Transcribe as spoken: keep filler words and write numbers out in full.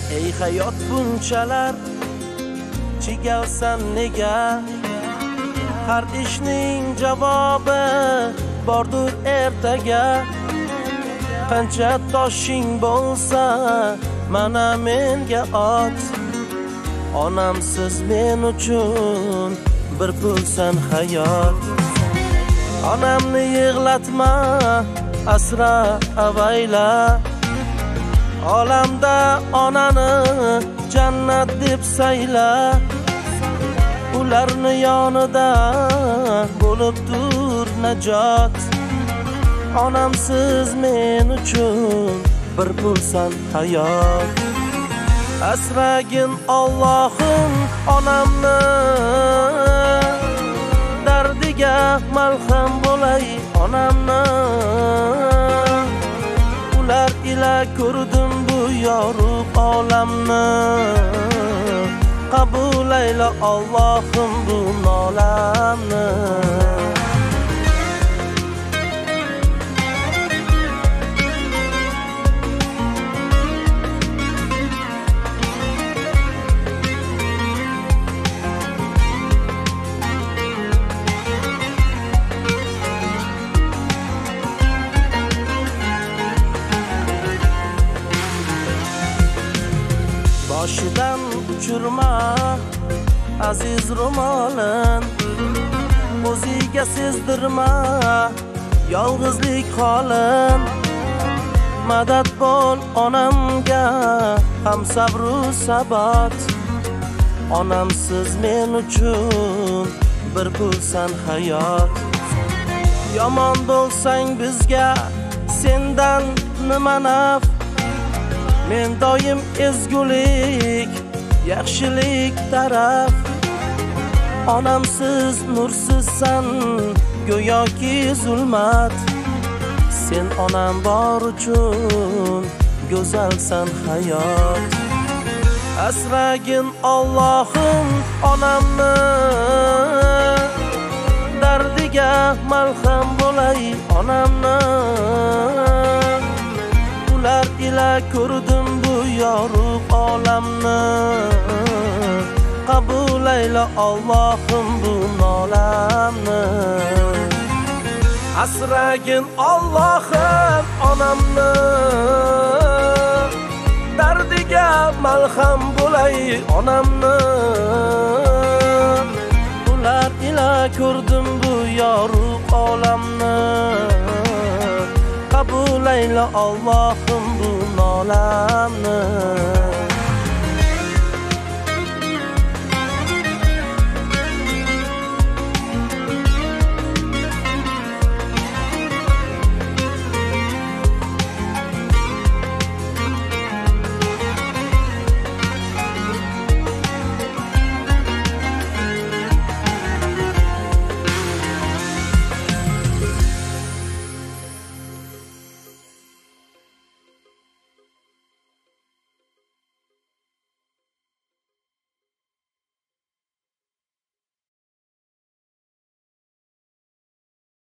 Ey hayot bunchalar chigalsan nega? Har ishning javobi bordur ertaga. Qancha toshing bo'lsa mana menga ot. Onamsiz men uchun bir pulsan hayot. Onamni yig'latma, asra avayla. Olamda onani jannat deb sayla. Ularni yonida bo'lib tur najot. Onamsiz men uchun bir pulsan hayot. Asragin Allohim onamni, dardiga malham bo'lay onamni. Ular ila ko'rdim bu yorug' olamni. Qabul ayla Allohim bu nolamni. Boshidan uchirma aziz ro'molin, o'ziga sezdirma yolg'izlik holin. Madad bo'l onamga ham sabru sabat. Onamsiz men uchun bir pulsan hayot. Yomon bo'lsang bizga sendan nima naf? Men doim ezgulik, yaxshilik taraf. Onamsiz nursizsan, go'yoki zulmat. Sen onam bor uchun go'zalsan hayot. Asragin Allohim onamni, dardiga malham bo'lay onamni. Ular ila ko'rdim bu yorug' olamni. Qabul ayla Allohim bu nolamni. Asragin Allohim onamni, dardiga malham bo'lay onamni. Ular ila ko'rdim bu yorug' olamni. Qabul ayla Allohim bu nolamni.